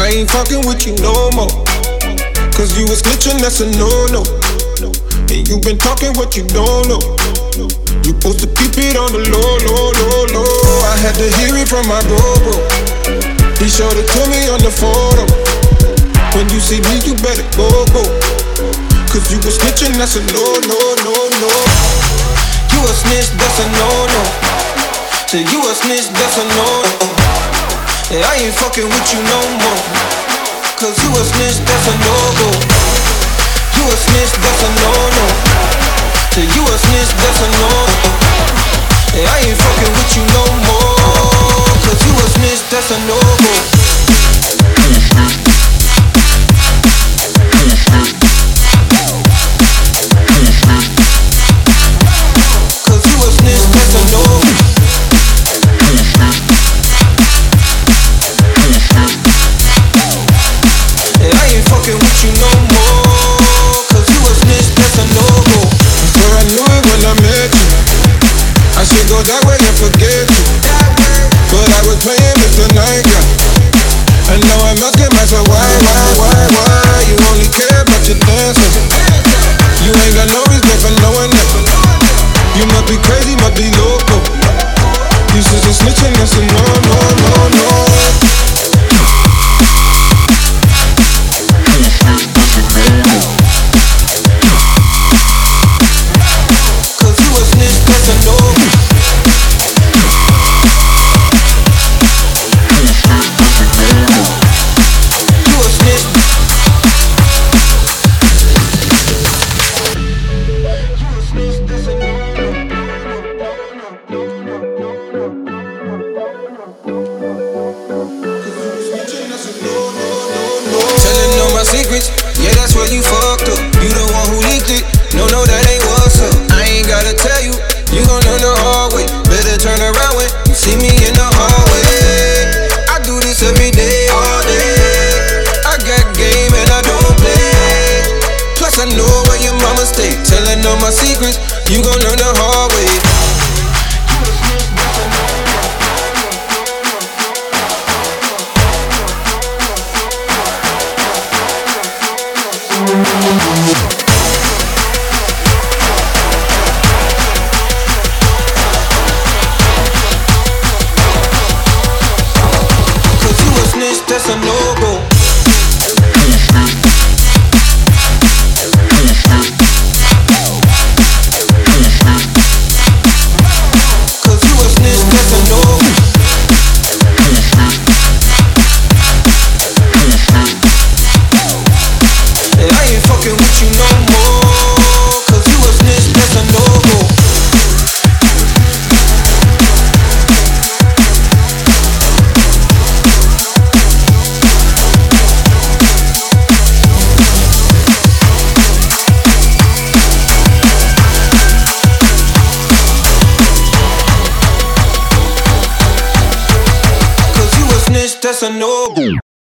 I ain't fucking with you no more. Cause you was snitching, that's a no-no. And you been talking what you don't know. You supposed to keep it on the low, low, low, low. I had to hear it from my bro. He showed it to me on the photo. When you see me, you better go. Cause you was snitching, that's a no, no, no, no. You a snitch, that's a no-no. Say you a snitch, that's a no-no. Yeah, I ain't fucking with you no more. Cause you a snitch, that's a no-go. You a snitch, that's a no-no. Say you a snitch, that's a no-no. Yeah, I ain't fucking with you no more. Cause you a snitch, that's a no-go. Cause you a snitch, that's a no-go. Yeah, I ain't fucking with you no more. Cause you a snitch, that's a no-go. Before I knew it when I met you, I should go that way and forget you. But I was playing Mr. Night Guy. And now I'm asking myself why? You only care about your dancing. You ain't got no respect for knowing that. You must be crazy, must be loco. You just a snitching, that's a no, no, no, no. Cause you a snitch, that's a no. You a snitch. Telling all my secrets, yeah, that's where you fucked up. You the one who leaked it, no, that ain't what's up. I ain't gotta tell you, you gon' learn the hard way. Better turn around when you see me in the hallway. I do this every day, all day. I got game and I don't play. Plus I know where your mama stay. Telling all my secrets, you gon' learn the hard way. Cause you a snitch, that's a no-go. Cause you a snitch, that's a no-go. Yeah, I ain't fucking with you no more. Cause you a snitch, that's a no-go. Cause you a snitch, that's a no-go.